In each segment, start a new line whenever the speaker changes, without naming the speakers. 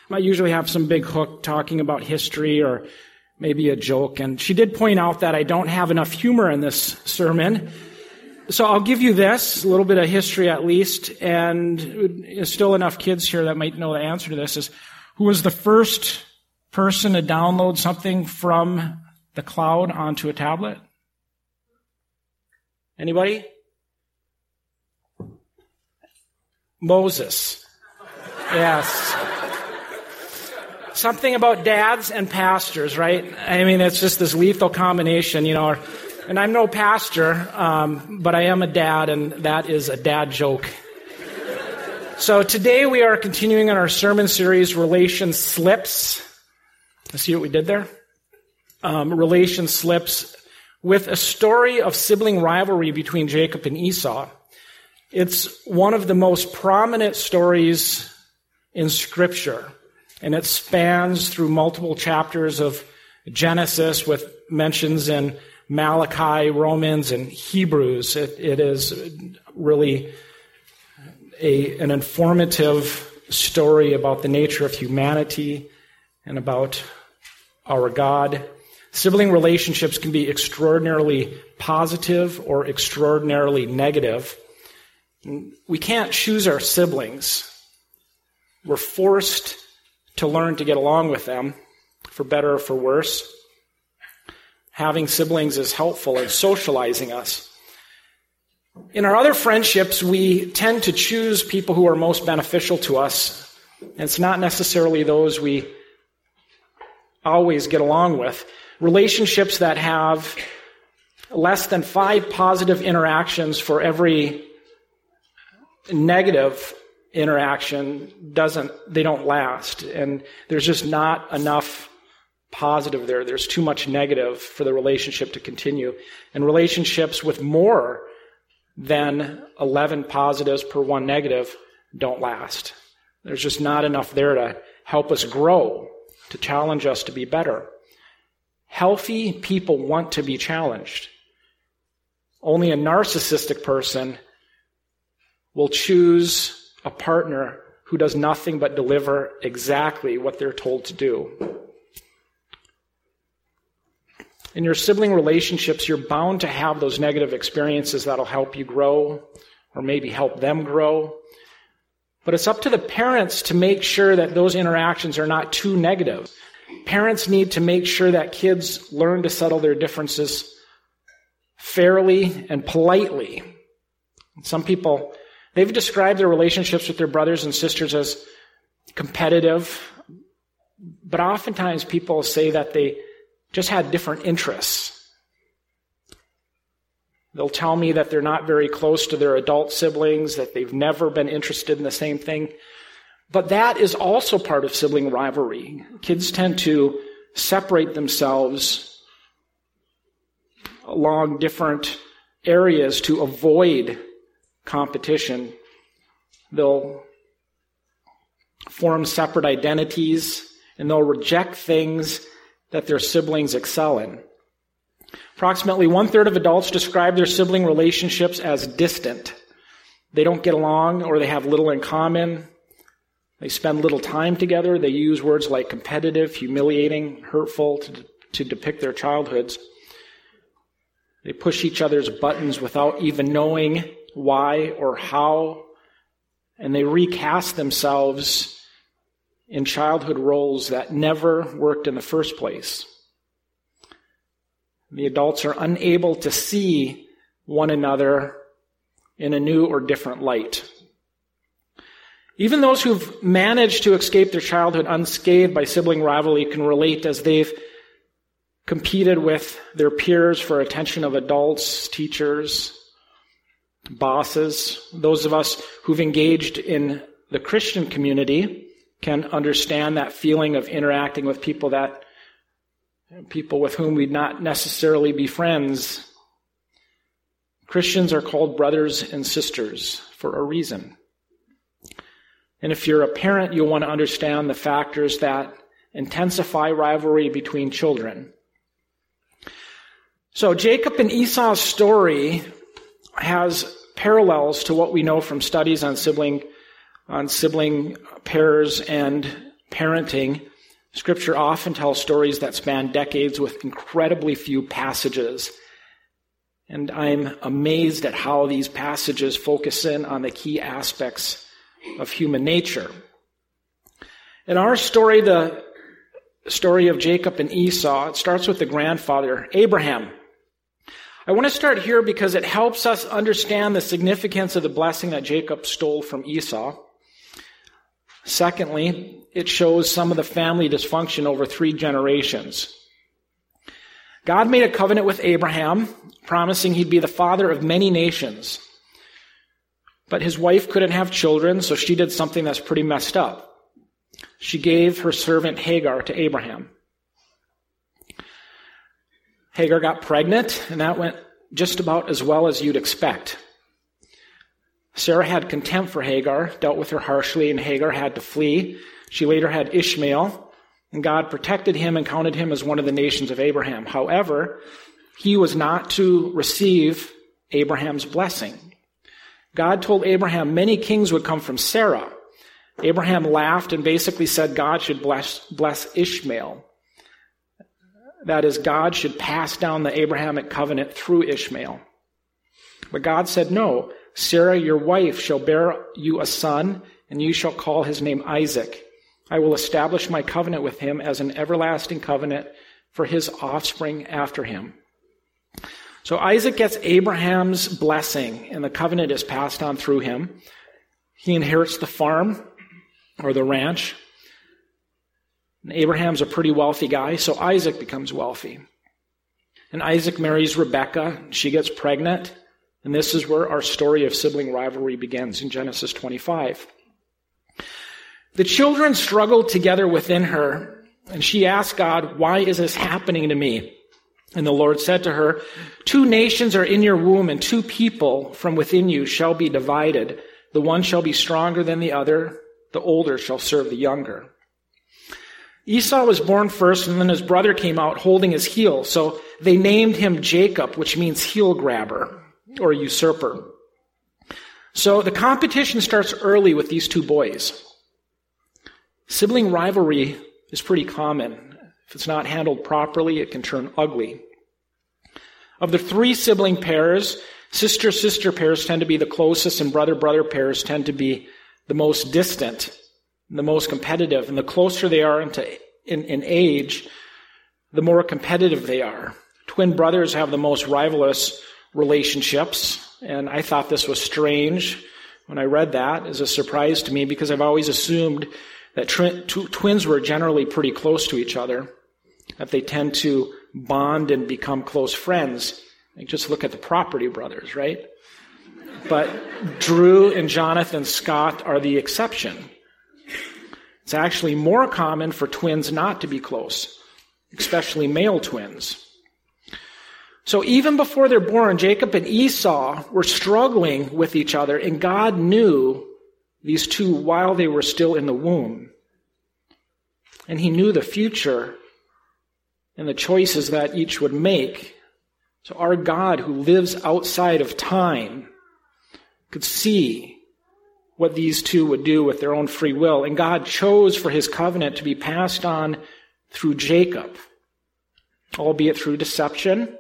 I usually have some big hook talking about history or maybe a joke. And she did point out that I don't have enough humor in this sermon. So I'll give you this, a little bit of history at least. And there's still enough kids here that might know the answer to this. Is who was the first person to download something from the cloud onto a tablet? Anybody? Moses. Yes. Something about dads and pastors, right? I mean, it's just this lethal combination, And I'm no pastor, but I am a dad, and that is a dad joke. So today we are continuing on our sermon series, Relation Slips. See what we did there? Relation Slips, with a story of sibling rivalry between Jacob and Esau. It's one of the most prominent stories in Scripture, and it spans through multiple chapters of Genesis with mentions in Malachi, Romans, and Hebrews. It is really an informative story about the nature of humanity and about our God. Sibling relationships can be extraordinarily positive or extraordinarily negative. We can't choose our siblings. We're forced to learn to get along with them, for better or for worse. Having siblings is helpful in socializing us. In our other friendships, we tend to choose people who are most beneficial to us. And it's not necessarily those we always get along with. Relationships that have less than 5 positive interactions for every negative interaction they don't last. And there's just not enough positive there. There's too much negative for the relationship to continue. And relationships with more than 11 positives per 1 negative don't last. There's just not enough there to help us grow, to challenge us to be better. Healthy people want to be challenged. Only a narcissistic person will choose a partner who does nothing but deliver exactly what they're told to do. In your sibling relationships, you're bound to have those negative experiences that'll help you grow or maybe help them grow. But it's up to the parents to make sure that those interactions are not too negative. Parents need to make sure that kids learn to settle their differences fairly and politely. Some people, they've described their relationships with their brothers and sisters as competitive, but oftentimes people say that they just had different interests. They'll tell me that they're not very close to their adult siblings, that they've never been interested in the same thing. But that is also part of sibling rivalry. Kids tend to separate themselves along different areas to avoid competition. They'll form separate identities, and they'll reject things that their siblings excel in. Approximately 1/3 of adults describe their sibling relationships as distant. They don't get along, or they have little in common. They spend little time together. They use words like competitive, humiliating, hurtful to depict their childhoods. They push each other's buttons without even knowing why or how, and they recast themselves in childhood roles that never worked in the first place. The adults are unable to see one another in a new or different light. Even those who've managed to escape their childhood unscathed by sibling rivalry can relate, as they've competed with their peers for attention of adults, teachers, bosses. Those of us who've engaged in the Christian community can understand that feeling of interacting with people with whom we'd not necessarily be friends. Christians are called brothers and sisters for a reason. And if you're a parent, you'll want to understand the factors that intensify rivalry between children. So Jacob and Esau's story has parallels to what we know from studies on sibling pairs and parenting, Scripture often tells stories that span decades with incredibly few passages. And I'm amazed at how these passages focus in on the key aspects of human nature. In our story, the story of Jacob and Esau, it starts with the grandfather, Abraham. I want to start here because it helps us understand the significance of the blessing that Jacob stole from Esau. Secondly, it shows some of the family dysfunction over 3 generations. God made a covenant with Abraham, promising he'd be the father of many nations. But his wife couldn't have children, so she did something that's pretty messed up. She gave her servant Hagar to Abraham. Hagar got pregnant, and that went just about as well as you'd expect. Sarah had contempt for Hagar, dealt with her harshly, and Hagar had to flee. She later had Ishmael, and God protected him and counted him as one of the nations of Abraham. However, he was not to receive Abraham's blessing. God told Abraham many kings would come from Sarah. Abraham laughed and basically said God should bless Ishmael. That is, God should pass down the Abrahamic covenant through Ishmael. But God said, no, Sarah, your wife, shall bear you a son, and you shall call his name Isaac. I will establish my covenant with him as an everlasting covenant for his offspring after him. So Isaac gets Abraham's blessing, and the covenant is passed on through him. He inherits the farm, or the ranch. And Abraham's a pretty wealthy guy, so Isaac becomes wealthy. And Isaac marries Rebekah. She gets pregnant. And this is where our story of sibling rivalry begins in Genesis 25. The children struggled together within her, and she asked God, why is this happening to me? And the Lord said to her, 2 nations are in your womb, and 2 people from within you shall be divided. The one shall be stronger than the other. The older shall serve the younger. Esau was born first, and then his brother came out holding his heel. So they named him Jacob, which means heel grabber or usurper. So the competition starts early with these 2 boys. Sibling rivalry is pretty common. If it's not handled properly, it can turn ugly. Of the 3 sibling pairs, sister-sister pairs tend to be the closest, and brother-brother pairs tend to be the most distant, the most competitive. And the closer they are in age, the more competitive they are. Twin brothers have the most rivalrous relationships, and I thought this was strange when I read that as a surprise to me, because I've always assumed that twins were generally pretty close to each other, that they tend to bond and become close friends. Like, just look at the Property Brothers, right? But Drew and Jonathan Scott are the exception. It's actually more common for twins not to be close, especially male twins. So even before they're born, Jacob and Esau were struggling with each other, and God knew these 2 while they were still in the womb. And he knew the future and the choices that each would make. So our God, who lives outside of time, could see what these 2 would do with their own free will. And God chose for his covenant to be passed on through Jacob, albeit through deception,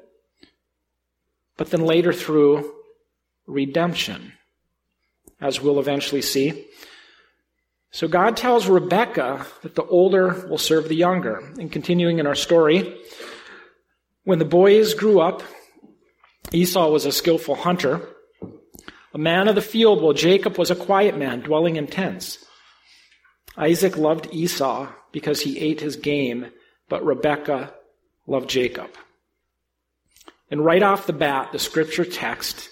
but then later through redemption, as we'll eventually see. So God tells Rebekah that the older will serve the younger. And continuing in our story, when the boys grew up, Esau was a skillful hunter, a man of the field, while Jacob was a quiet man, dwelling in tents. Isaac loved Esau because he ate his game, but Rebekah loved Jacob. And right off the bat, the scripture text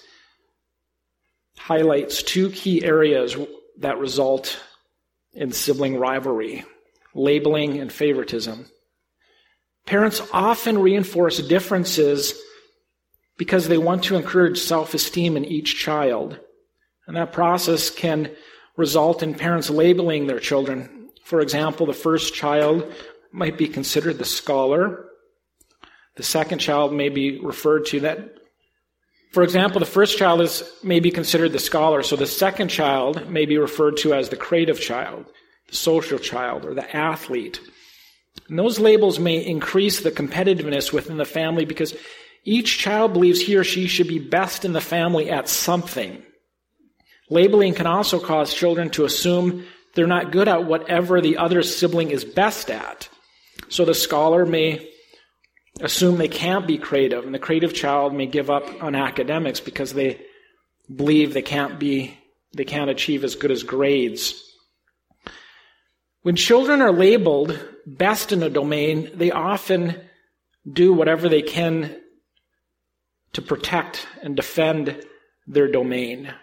highlights 2 key areas that result in sibling rivalry: labeling and favoritism. Parents often reinforce differences because they want to encourage self-esteem in each child. And that process can result in parents labeling their children. For example, the first child might be considered the scholar. The second child may be referred to that. For example, the first child may be considered the scholar, so the second child may be referred to as the creative child. the social child, or the athlete. And those labels may increase the competitiveness within the family because each child believes he or she should be best in the family at something. Labeling can also cause children to assume they're not good at whatever the other sibling is best at. So the scholar may assume they can't be creative, and the creative child may give up on academics because they believe they can't achieve as good as grades. When children are labeled best in a domain, they often do whatever they can to protect and defend their domain.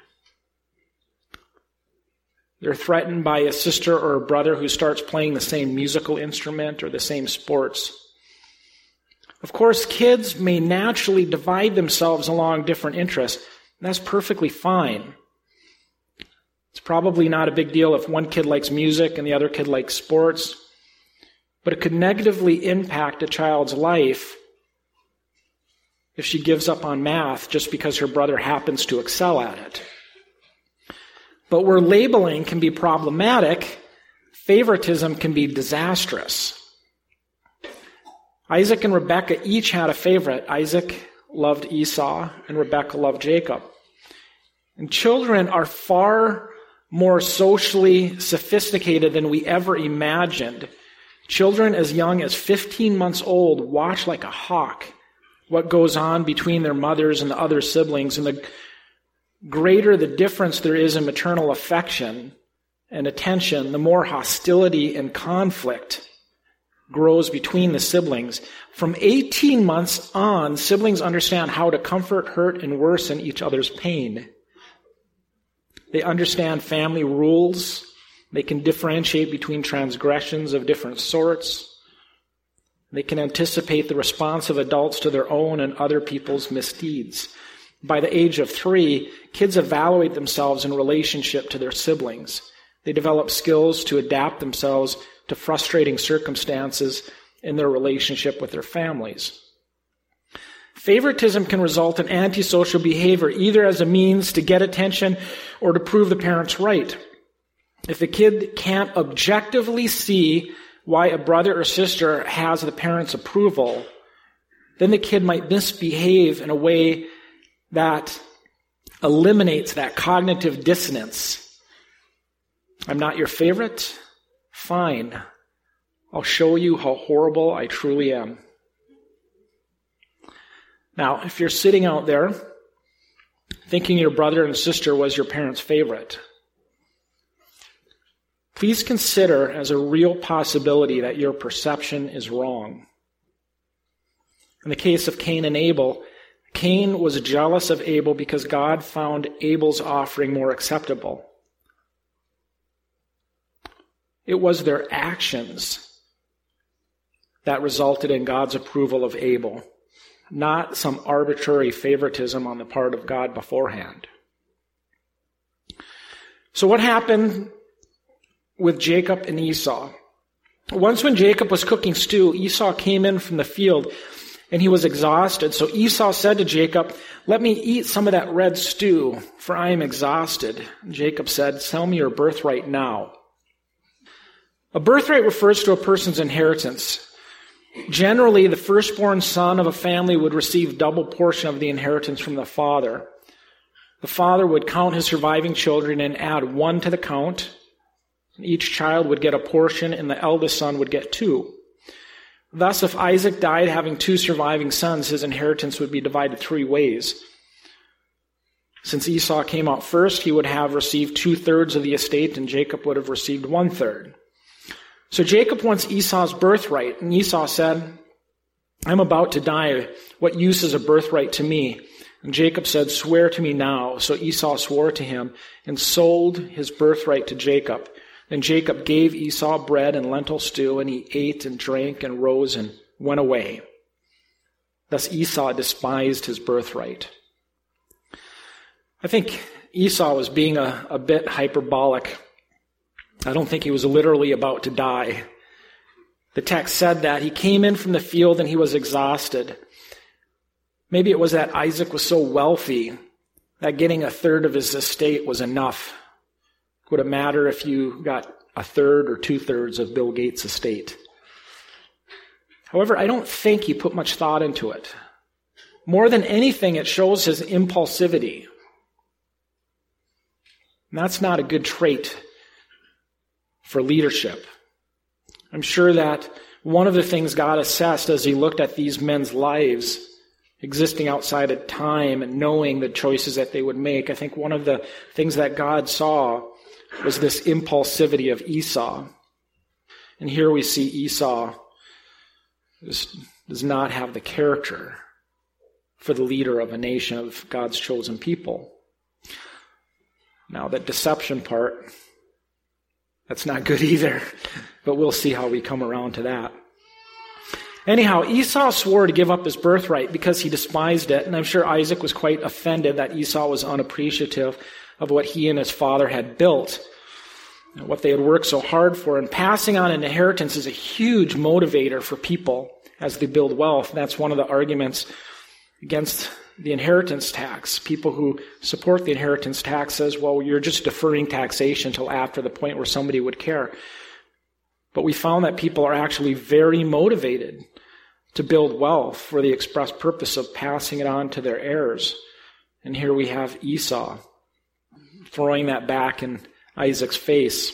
They're threatened by a sister or a brother who starts playing the same musical instrument or the same sports. Of course, kids may naturally divide themselves along different interests. And that's perfectly fine. It's probably not a big deal if one kid likes music and the other kid likes sports. But it could negatively impact a child's life if she gives up on math just because her brother happens to excel at it. But where labeling can be problematic, favoritism can be disastrous. Isaac and Rebekah each had a favorite. Isaac loved Esau, and Rebekah loved Jacob. And children are far more socially sophisticated than we ever imagined. Children as young as 15 months old watch like a hawk what goes on between their mothers and the other siblings, and the greater the difference there is in maternal affection and attention, the more hostility and conflict grows between the siblings. From 18 months on, siblings understand how to comfort, hurt, and worsen each other's pain. They understand family rules. They can differentiate between transgressions of different sorts. They can anticipate the response of adults to their own and other people's misdeeds. By the age of 3, kids evaluate themselves in relationship to their siblings. They develop skills to adapt themselves to frustrating circumstances in their relationship with their families. Favoritism can result in antisocial behavior, either as a means to get attention or to prove the parents right. If a kid can't objectively see why a brother or sister has the parents' approval, then the kid might misbehave in a way that eliminates that cognitive dissonance. I'm not your favorite? Fine. I'll show you how horrible I truly am. Now, if you're sitting out there thinking your brother and sister was your parents' favorite, please consider as a real possibility that your perception is wrong. In the case of Cain and Abel, Cain was jealous of Abel because God found Abel's offering more acceptable. It was their actions that resulted in God's approval of Abel, not some arbitrary favoritism on the part of God beforehand. So what happened with Jacob and Esau? Once when Jacob was cooking stew, Esau came in from the field and he was exhausted. So Esau said to Jacob, "Let me eat some of that red stew, for I am exhausted." And Jacob said, "Sell me your birthright now." A birthright refers to a person's inheritance. Generally, the firstborn son of a family would receive double portion of the inheritance from the father. The father would count his surviving children and add 1 to the count. Each child would get a portion, and the eldest son would get 2. Thus, if Isaac died having 2 surviving sons, his inheritance would be divided 3 ways. Since Esau came out first, he would have received 2/3 of the estate, and Jacob would have received 1/3. So Jacob wants Esau's birthright, and Esau said, "I'm about to die. What use is a birthright to me?" And Jacob said, "Swear to me now." So Esau swore to him and sold his birthright to Jacob. Then Jacob gave Esau bread and lentil stew, and he ate and drank and rose and went away. Thus Esau despised his birthright. I think Esau was being a bit hyperbolic. I don't think he was literally about to die. The text said that he came in from the field and he was exhausted. Maybe it was that Isaac was so wealthy that getting 1/3 of his estate was enough. Would it matter if you got a third or two-thirds of Bill Gates' estate. However, I don't think he put much thought into it. More than anything, it shows his impulsivity. And that's not a good trait for leadership. I'm sure that one of the things God assessed as he looked at these men's lives, existing outside of time and knowing the choices that they would make, I think one of the things that God saw was this impulsivity of Esau. And here we see Esau does not have the character for the leader of a nation of God's chosen people. Now, that deception part, that's not good either, but we'll see how we come around to that. Anyhow, Esau swore to give up his birthright because he despised it, and I'm sure Isaac was quite offended that Esau was unappreciative of what he and his father had built, and what they had worked so hard for. And passing on an inheritance is a huge motivator for people as they build wealth. That's one of the arguments against the inheritance tax. People who support the inheritance tax says, well, you're just deferring taxation until after the point where somebody would care. But we found that people are actually very motivated to build wealth for the express purpose of passing it on to their heirs. And here we have Esau throwing that back in Isaac's face.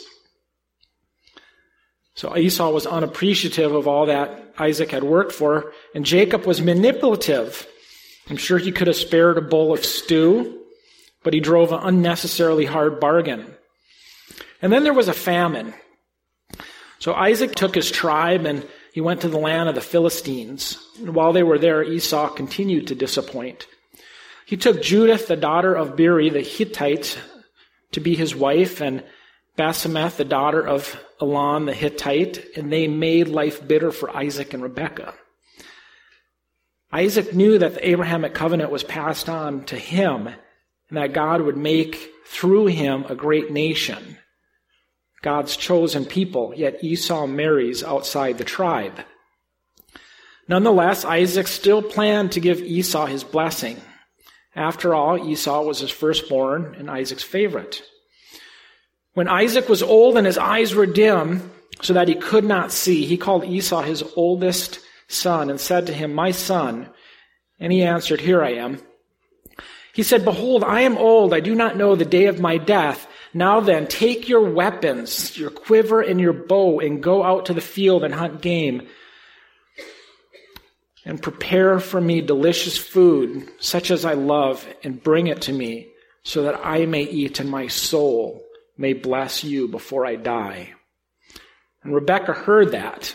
So Esau was unappreciative of all that Isaac had worked for, and Jacob was manipulative. I'm sure he could have spared a bowl of stew, but he drove an unnecessarily hard bargain. And then there was a famine. So Isaac took his tribe and he went to the land of the Philistines. And while they were there, Esau continued to disappoint. He took Judith, the daughter of Beeri, the Hittite, to be his wife, and Basemath, the daughter of Elon, the Hittite, and they made life bitter for Isaac and Rebekah. Isaac knew that the Abrahamic covenant was passed on to him, and that God would make through him a great nation, God's chosen people, yet Esau marries outside the tribe. Nonetheless, Isaac still planned to give Esau his blessing. After all, Esau was his firstborn and Isaac's favorite. When Isaac was old and his eyes were dim, so that he could not see, he called Esau his oldest son and said to him, "My son." And he answered, "Here I am." He said, "Behold, I am old. I do not know the day of my death. Now then, take your weapons, your quiver and your bow, and go out to the field and hunt game. And prepare for me delicious food, such as I love, and bring it to me, so that I may eat and my soul may bless you before I die." And Rebekah heard that,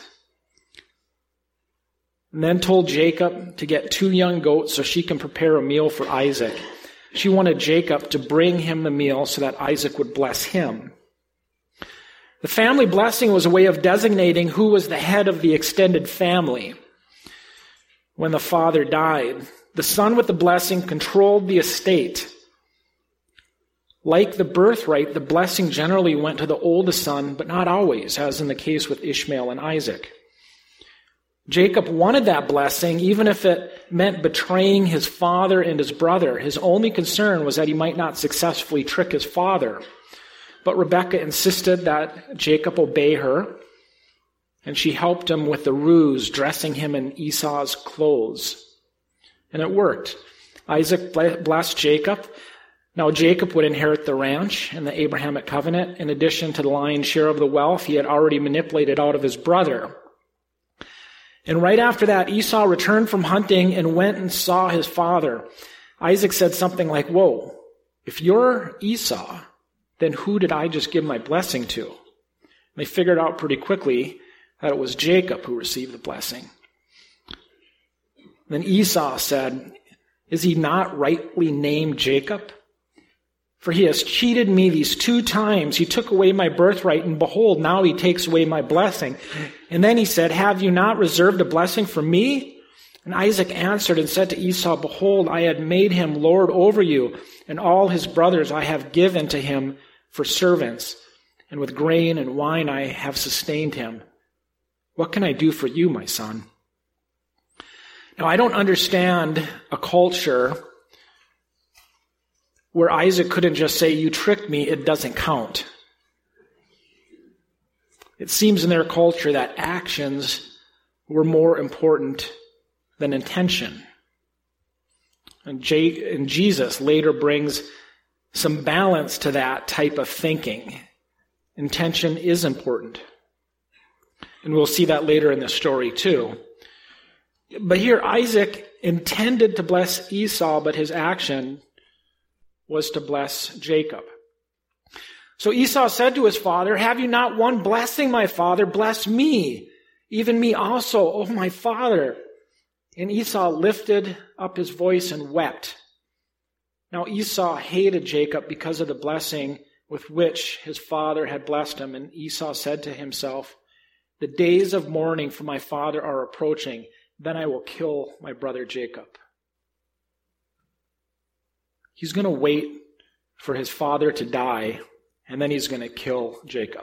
and then told Jacob to get 2 young goats so she can prepare a meal for Isaac. She wanted Jacob to bring him the meal so that Isaac would bless him. The family blessing was a way of designating who was the head of the extended family. When the father died, the son with the blessing controlled the estate. Like the birthright, the blessing generally went to the oldest son, but not always, as in the case with Ishmael and Isaac. Jacob wanted that blessing, even if it meant betraying his father and his brother. His only concern was that he might not successfully trick his father. But Rebekah insisted that Jacob obey her, and she helped him with the ruse, dressing him in Esau's clothes. And it worked. Isaac blessed Jacob. Now Jacob would inherit the ranch and the Abrahamic covenant. In addition to the lion's share of the wealth he had already manipulated out of his brother. And right after that, Esau returned from hunting and went and saw his father. Isaac said something like, "Whoa, if you're Esau, then who did I just give my blessing to?" And they figured out pretty quickly that it was Jacob who received the blessing. Then Esau said, "Is he not rightly named Jacob? For he has cheated me these 2 times. He took away my birthright, and behold, now he takes away my blessing." And then he said, "Have you not reserved a blessing for me?" And Isaac answered and said to Esau, "Behold, I had made him lord over you, and all his brothers I have given to him for servants, and with grain and wine I have sustained him. What can I do for you, my son?" Now, I don't understand a culture where Isaac couldn't just say, "You tricked me, it doesn't count." It seems in their culture that actions were more important than intention. And Jesus later brings some balance to that type of thinking. Intention is important. And we'll see that later in the story too. But here Isaac intended to bless Esau, but his action was to bless Jacob. So Esau said to his father, "Have you not one blessing, my father? Bless me, even me also, O my father." And Esau lifted up his voice and wept. Now Esau hated Jacob because of the blessing with which his father had blessed him. And Esau said to himself, "The days of mourning for my father are approaching. Then I will kill my brother Jacob." He's going to wait for his father to die, and then he's going to kill Jacob.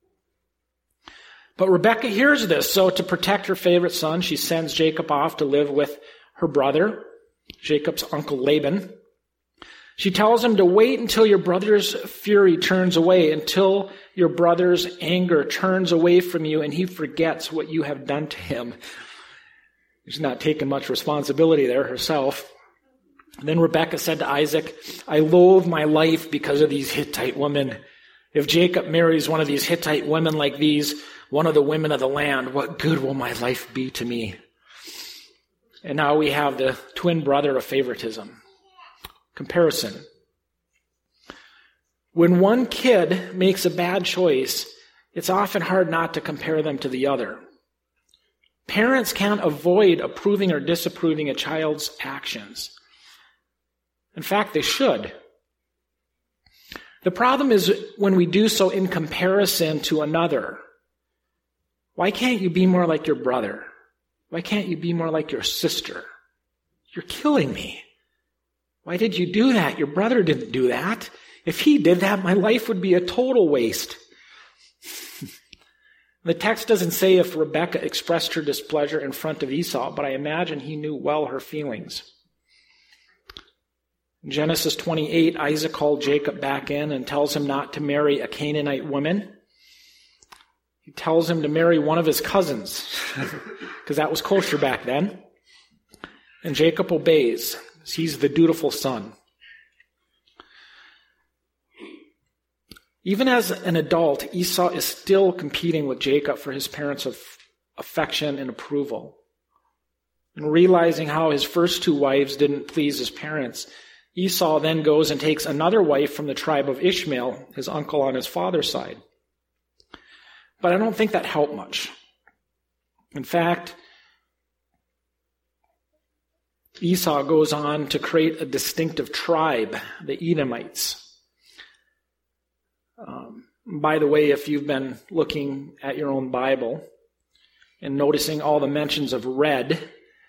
But Rebekah hears this, so to protect her favorite son, she sends Jacob off to live with her brother, Jacob's uncle Laban. She tells him to wait until your brother's fury turns away, until your brother's anger turns away from you and he forgets what you have done to him. She's not taking much responsibility there herself. And then Rebekah said to Isaac, "I loathe my life because of these Hittite women. If Jacob marries one of these Hittite women like these, one of the women of the land, what good will my life be to me?" And now we have the twin brother of favoritism. Comparison. When one kid makes a bad choice, it's often hard not to compare them to the other. Parents can't avoid approving or disapproving a child's actions. In fact, they should. The problem is when we do so in comparison to another. Why can't you be more like your brother? Why can't you be more like your sister? You're killing me. Why did you do that? Your brother didn't do that. If he did that, my life would be a total waste. The text doesn't say if Rebekah expressed her displeasure in front of Esau, but I imagine he knew well her feelings. In Genesis 28, Isaac called Jacob back in and tells him not to marry a Canaanite woman. He tells him to marry one of his cousins, because that was kosher back then. And Jacob obeys. He's the dutiful son. Even as an adult, Esau is still competing with Jacob for his parents' affection and approval. And realizing how his first two wives didn't please his parents, Esau then goes and takes another wife from the tribe of Ishmael, his uncle on his father's side. But I don't think that helped much. In fact, Esau goes on to create a distinctive tribe, the Edomites. By the way, if you've been looking at your own Bible and noticing all the mentions of red,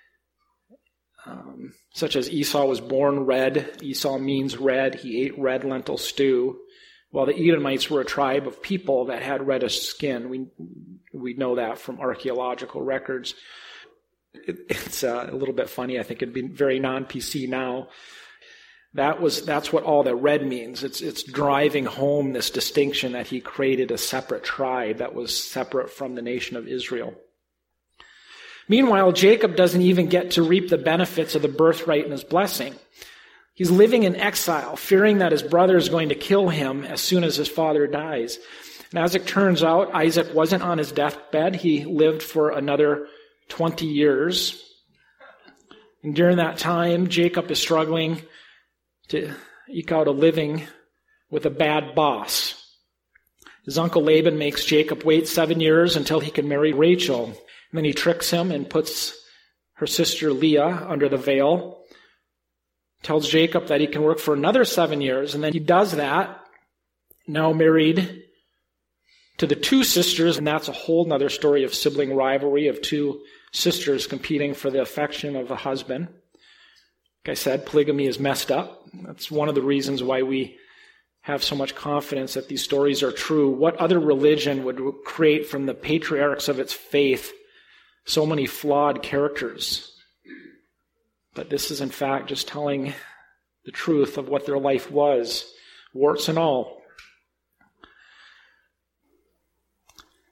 such as Esau was born red, Esau means red, he ate red lentil stew, while the Edomites were a tribe of people that had reddish skin. We know that from archaeological records. It's a little bit funny. I think it'd be very non-PC now. That's what all that red means. It's driving home this distinction that he created a separate tribe that was separate from the nation of Israel. Meanwhile, Jacob doesn't even get to reap the benefits of the birthright and his blessing. He's living in exile, fearing that his brother is going to kill him as soon as his father dies. And as it turns out, Isaac wasn't on his deathbed. He lived for another 20 years. And during that time, Jacob is struggling to eke out a living with a bad boss. His uncle Laban makes Jacob wait 7 years until he can marry Rachel. And then he tricks him and puts her sister Leah under the veil. Tells Jacob that he can work for another 7 years. And then he does that, now married to the two sisters. And that's a whole other story of sibling rivalry of two sisters competing for the affection of a husband. Like I said, polygamy is messed up. That's one of the reasons why we have so much confidence that these stories are true. What other religion would create from the patriarchs of its faith so many flawed characters? But this is in fact just telling the truth of what their life was, warts and all.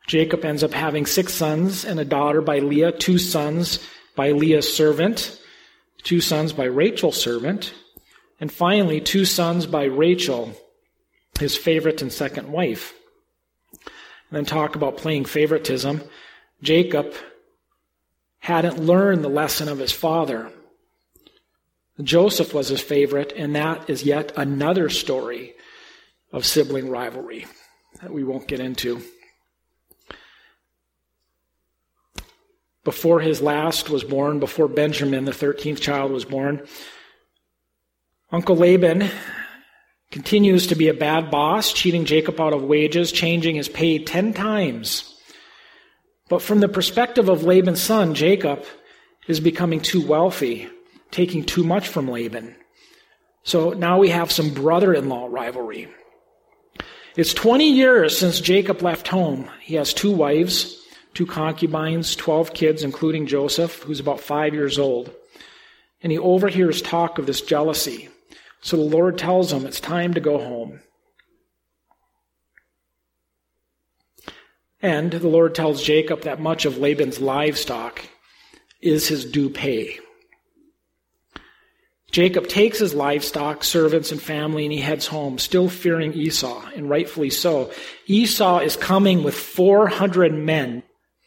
Jacob ends up having 6 sons and a daughter by Leah, 2 sons by Leah's servant, 2 sons by Rachel's servant, and finally 2 sons by Rachel, his favorite and second wife. And then talk about playing favoritism. Jacob hadn't learned the lesson of his father. Joseph was his favorite, and that is yet another story of sibling rivalry that we won't get into. Before his last was born, before Benjamin, the 13th child, was born, Uncle Laban continues to be a bad boss, cheating Jacob out of wages, changing his pay 10 times. But from the perspective of Laban's son, Jacob is becoming too wealthy, taking too much from Laban. So now we have some brother-in-law rivalry. It's 20 years since Jacob left home. He has 2 wives, 2 concubines, 12 kids, including Joseph, who's about 5 years old. And he overhears talk of this jealousy. So the Lord tells him it's time to go home. And the Lord tells Jacob that much of Laban's livestock is his due pay. Jacob takes his livestock, servants, and family, and he heads home, still fearing Esau, and rightfully so. Esau is coming with 400 men.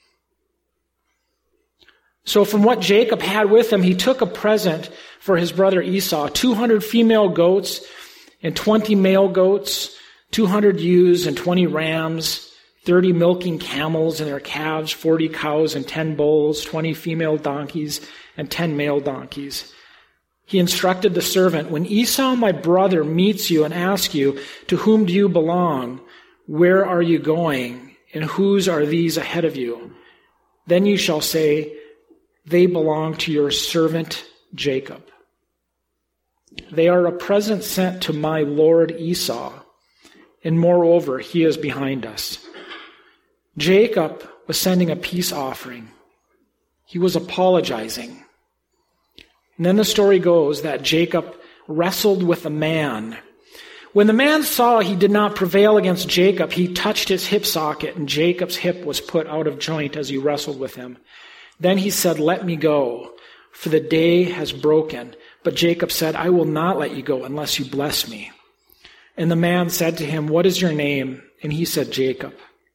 So from what Jacob had with him, he took a present for his brother Esau, 200 female goats and 20 male goats, 200 ewes and 20 rams, 30 milking camels and their calves, 40 cows and 10 bulls, 20 female donkeys and 10 male donkeys. He instructed the servant, when Esau, my brother, meets you and asks you, to whom do you belong? Where are you going? And whose are these ahead of you? Then you shall say, they belong to your servant Jacob. They are a present sent to my lord Esau, and moreover, he is behind us. Jacob was sending a peace offering. He was apologizing. And then the story goes that Jacob wrestled with a man. When the man saw he did not prevail against Jacob, he touched his hip socket, and Jacob's hip was put out of joint as he wrestled with him. Then he said, let me go, for the day has broken. But Jacob said, I will not let you go unless you bless me. And the man said to him, what is your name? And he said, Jacob.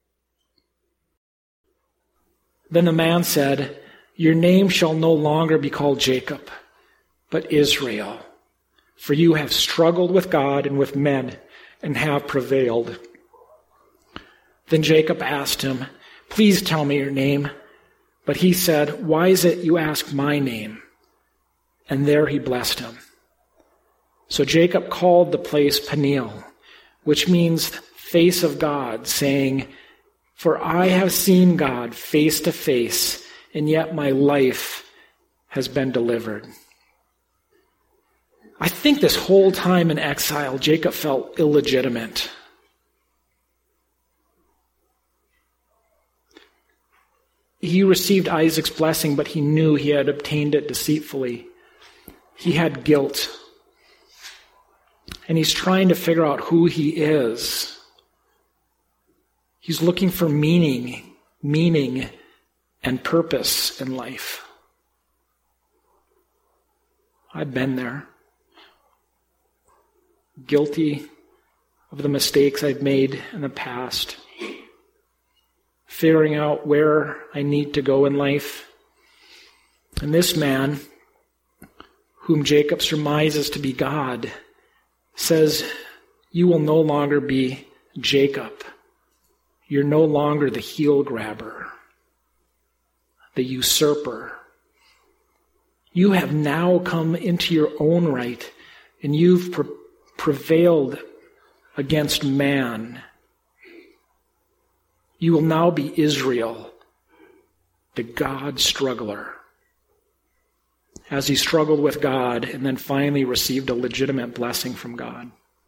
Then the man said, your name shall no longer be called Jacob, but Israel, for you have struggled with God and with men and have prevailed. Then Jacob asked him, please tell me your name. But he said, why is it you ask my name? And there he blessed him. So Jacob called the place Peniel, which means face of God, saying, for I have seen God face to face, and yet my life has been delivered. I think this whole time in exile, Jacob felt illegitimate. He received Isaac's blessing, but he knew he had obtained it deceitfully. He had guilt. And he's trying to figure out who he is. He's looking for meaning and purpose in life. I've been there. Guilty of the mistakes I've made in the past. Figuring out where I need to go in life. And this man, whom Jacob surmises to be God, says, you will no longer be Jacob. You're no longer the heel grabber, the usurper. You have now come into your own right, and you've prevailed against man. You will now be Israel, the God struggler. As he struggled with God and then finally received a legitimate blessing from God.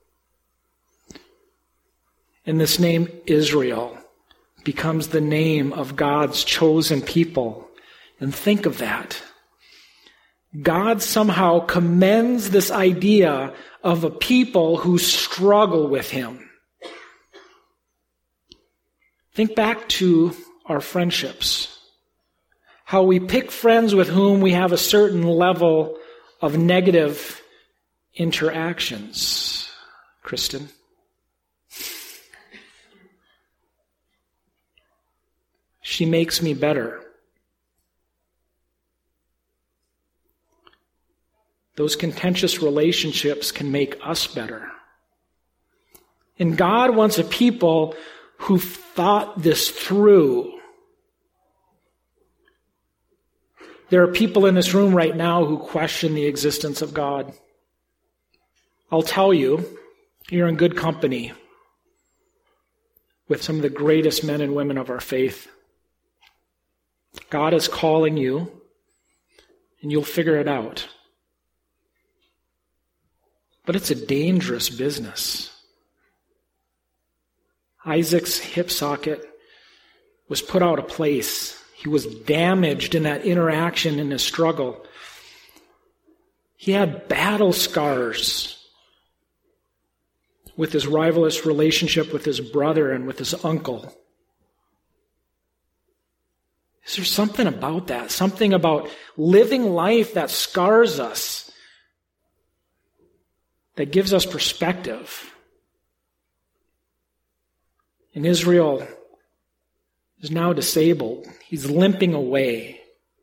And this name Israel becomes the name of God's chosen people. And think of that. God somehow commends this idea of a people who struggle with him. Think back to our friendships. How we pick friends with whom we have a certain level of negative interactions. Kristen? She makes me better. Those contentious relationships can make us better. And God wants a people who thought this through. There are people in this room right now who question the existence of God. I'll tell you, you're in good company with some of the greatest men and women of our faith. God is calling you, and you'll figure it out. But it's a dangerous business. Isaac's hip socket was put out of place. He was damaged in that interaction in his struggle. He had battle scars with his rivalrous relationship with his brother and with his uncle. Is there something about that? Something about living life that scars us, that gives us perspective? And Israel is now disabled. He's limping away.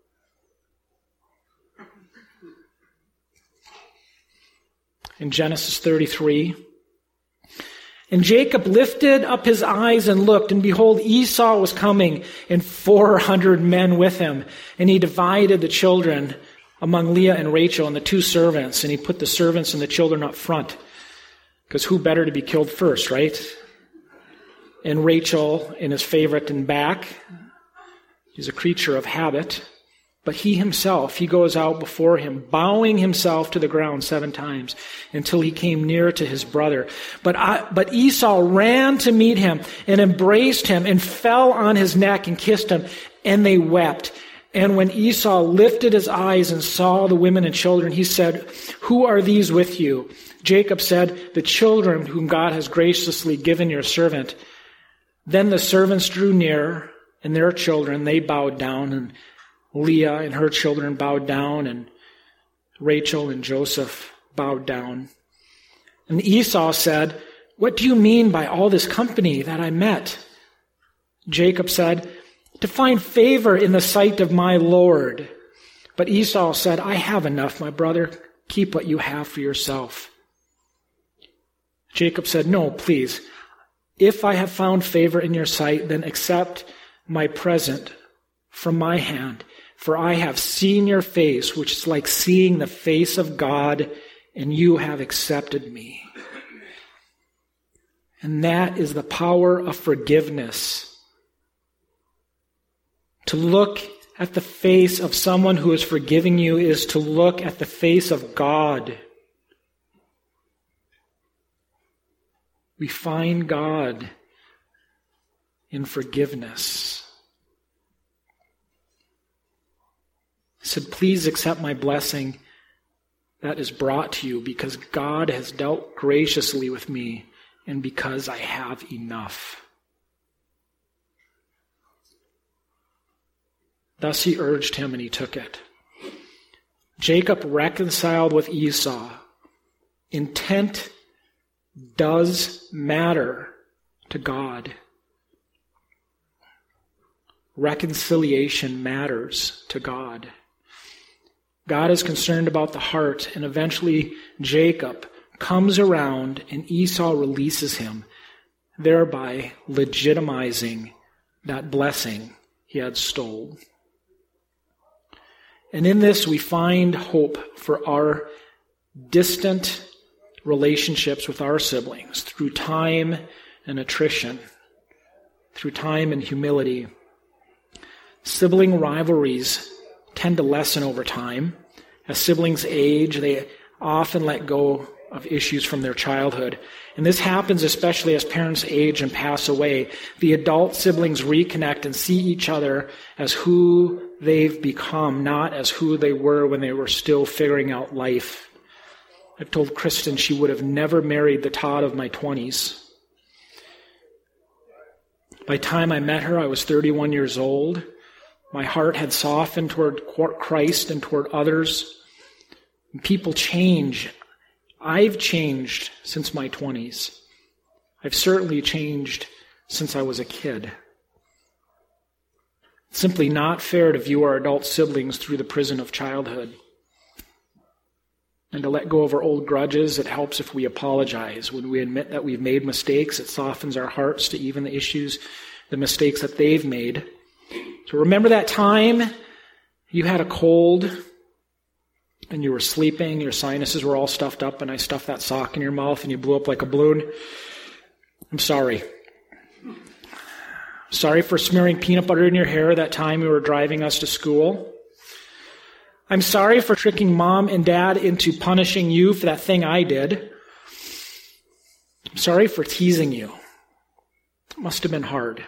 In Genesis 33, and Jacob lifted up his eyes and looked, and behold, Esau was coming, and 400 men with him. And he divided the children among Leah and Rachel and the two servants, and he put the servants and the children up front. Because who better to be killed first, right? And Rachel in his favorite in back. He's a creature of habit. But he himself, he goes out before him, bowing himself to the ground 7 times until he came near to his brother. But Esau ran to meet him and embraced him and fell on his neck and kissed him, and they wept. And when Esau lifted his eyes and saw the women and children, he said, "Who are these with you?" Jacob said, "The children whom God has graciously given your servant." Then the servants drew near, and their children, they bowed down, and Leah and her children bowed down, and Rachel and Joseph bowed down. And Esau said, "What do you mean by all this company that I met?" Jacob said, "To find favor in the sight of my Lord." But Esau said, "I have enough, my brother. Keep what you have for yourself." Jacob said, "No, please. If I have found favor in your sight, then accept my present from my hand. For I have seen your face, which is like seeing the face of God, and you have accepted me." And that is the power of forgiveness. To look at the face of someone who is forgiving you is to look at the face of God. We find God in forgiveness. He said, "Please accept my blessing that is brought to you, because God has dealt graciously with me and because I have enough." Thus he urged him, and he took it. Jacob reconciled with Esau. Intent does matter to God. Reconciliation matters to God. God is concerned about the heart, and eventually Jacob comes around and Esau releases him, thereby legitimizing that blessing he had stolen. And in this we find hope for our distant relationships with our siblings through time and attrition, through time and humility. Sibling rivalries tend to lessen over time. As siblings age, they often let go of issues from their childhood. And this happens especially as parents age and pass away. The adult siblings reconnect and see each other as who they've become, not as who they were when they were still figuring out life. I've told Kristen she would have never married the Todd of my 20s. By the time I met her, I was 31 years old. My heart had softened toward Christ and toward others. People change. I've changed since my 20s. I've certainly changed since I was a kid. It's simply not fair to view our adult siblings through the prison of childhood. And to let go of our old grudges, it helps if we apologize. When we admit that we've made mistakes, it softens our hearts to even the issues, the mistakes that they've made. So remember that time you had a cold and you were sleeping, your sinuses were all stuffed up, and I stuffed that sock in your mouth and you blew up like a balloon? I'm sorry. Sorry for smearing peanut butter in your hair that time you were driving us to school. I'm sorry for tricking Mom and Dad into punishing you for that thing I did. I'm sorry for teasing you. It must have been hard.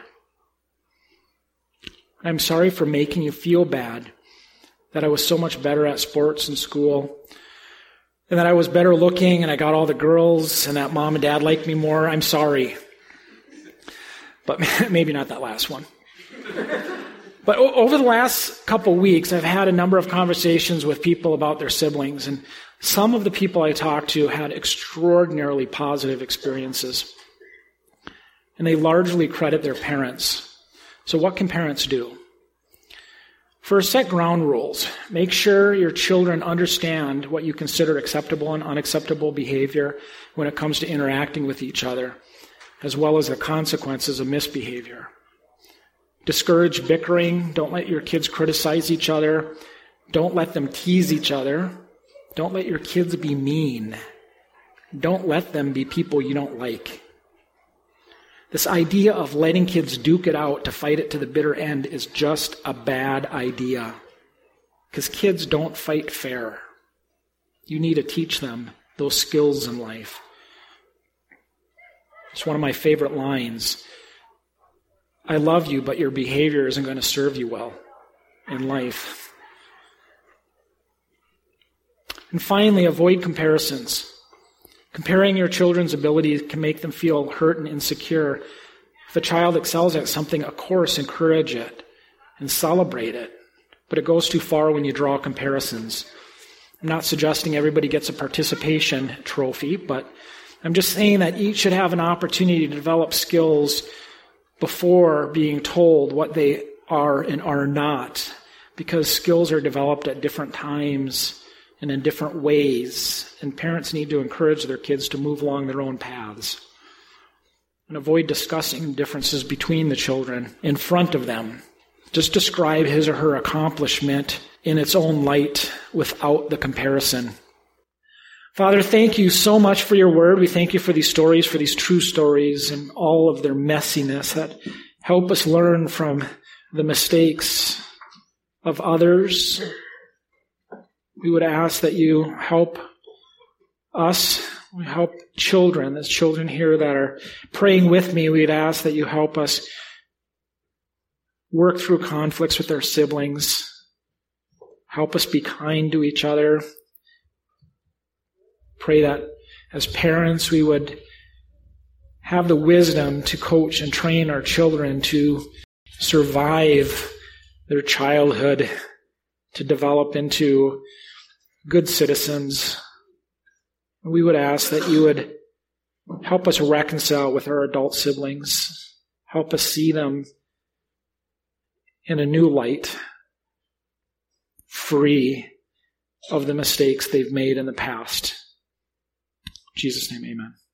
I'm sorry for making you feel bad that I was so much better at sports in school, and that I was better looking and I got all the girls and that Mom and Dad liked me more. I'm sorry. But maybe not that last one. But over the last couple weeks, I've had a number of conversations with people about their siblings, and some of the people I talked to had extraordinarily positive experiences. And they largely credit their parents. So what can parents do? First, set ground rules. Make sure your children understand what you consider acceptable and unacceptable behavior when it comes to interacting with each other, as well as the consequences of misbehavior. Discourage bickering. Don't let your kids criticize each other. Don't let them tease each other. Don't let your kids be mean. Don't let them be people you don't like. This idea of letting kids duke it out to fight it to the bitter end is just a bad idea. Because kids don't fight fair. You need to teach them those skills in life. It's one of my favorite lines. I love you, but your behavior isn't going to serve you well in life. And finally, avoid comparisons. Comparing your children's abilities can make them feel hurt and insecure. If a child excels at something, of course, encourage it and celebrate it. But it goes too far when you draw comparisons. I'm not suggesting everybody gets a participation trophy, but I'm just saying that each should have an opportunity to develop skills before being told what they are and are not, because skills are developed at different times and in different ways, and parents need to encourage their kids to move along their own paths and avoid discussing differences between the children in front of them. Just describe his or her accomplishment in its own light without the comparison. Father, thank you so much for your word. We thank you for these stories, for these true stories and all of their messiness that help us learn from the mistakes of others. We would ask that you help us, we help children. There's children here that are praying with me. We'd ask that you help us work through conflicts with our siblings. Help us be kind to each other. Pray that as parents we would have the wisdom to coach and train our children to survive their childhood, to develop into good citizens. We would ask that you would help us reconcile with our adult siblings. Help us see them in a new light, free of the mistakes they've made in the past. In Jesus' name, amen.